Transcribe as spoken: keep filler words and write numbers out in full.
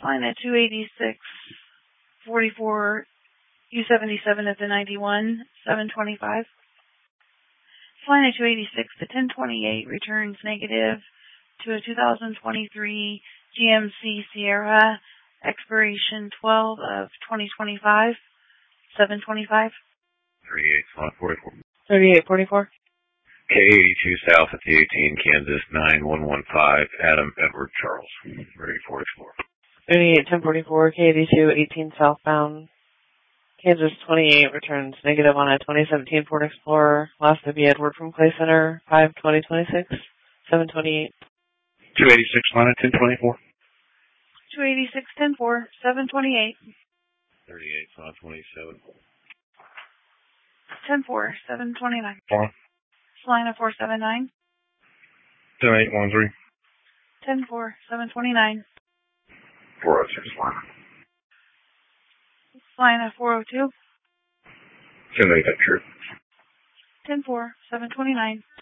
Flying at two eighty-six forty-four, U seventy-seven at the ninety-one, seven twenty-five. Flying at two eighty-six to ten twenty-eight, returns negative to a two thousand twenty-three G M C Sierra, expiration twelve of twenty twenty-five, seven twenty-five. thirty-eight, slot forty-four. thirty-eight forty-four. K eighty-two south at the eighteen, Kansas nine one one five, Adam Edward Charles, ready for explore. thirty-eight ten forty-four, K eighty-two eighteen southbound, Kansas twenty-eight, returns negative on a twenty seventeen Ford Explorer, last to be Edward from Clay Center, five twenty twenty-six, seven twenty-eight. two eighty-six, line at ten twenty-four. two eighty-six ten four, seven twenty-eight. thirty-eight, slot twenty-seven. ten four, seven twenty-nine. Four. Flying at four seven nine. ten eight one three. ten four, seven twenty-nine. four oh six, line. Flying at four oh two. ten eight, that's true. ten four, seven twenty-nine.